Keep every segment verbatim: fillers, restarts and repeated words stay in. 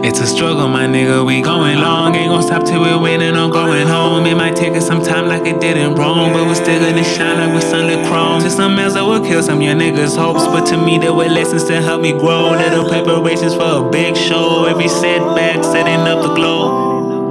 It's a struggle, my nigga, we going long. Ain't gon' stop till we win and I'm going home. It might take us some time like it did in Rome, but we still gonna shine like we sunlit chrome. To some else that will kill some young niggas' hopes, but to me there were lessons to help me grow. Little preparations for a big show. Every setback setting up the glow.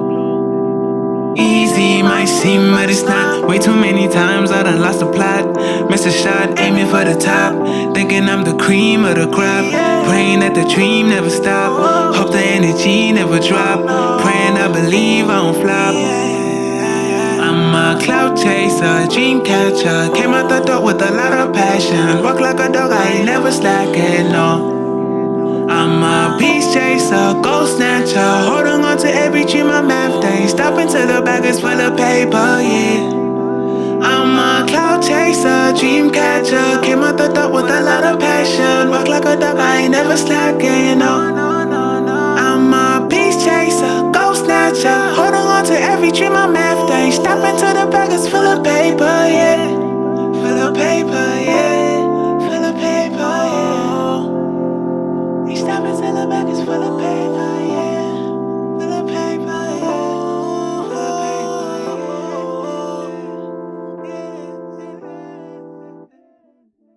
Easy might seem, but it's not. Way too many times I done lost the plot. Miss a shot, aiming for the top. Thinking I'm the cream of the crop. Praying that the dream never stop. Hope the energy never drop. Praying I believe I don't flop. I'm a cloud chaser, dream catcher. Came out the door with a lot of passion. Walk like a dog, I ain't never slacking, no. I'm a peace chaser, goal snatcher. Holding on to every dream I'm after. Ain't stopping till the bag is full of paper, yeah. I'm a cloud chaser, dream catcher. Came out the door with a lot of passion. Walk like a dog, I ain't never slacking, you know. I'm a peace chaser, goal snatcher. Holding on to every dream I'm after. Ain't stopping till the bag is full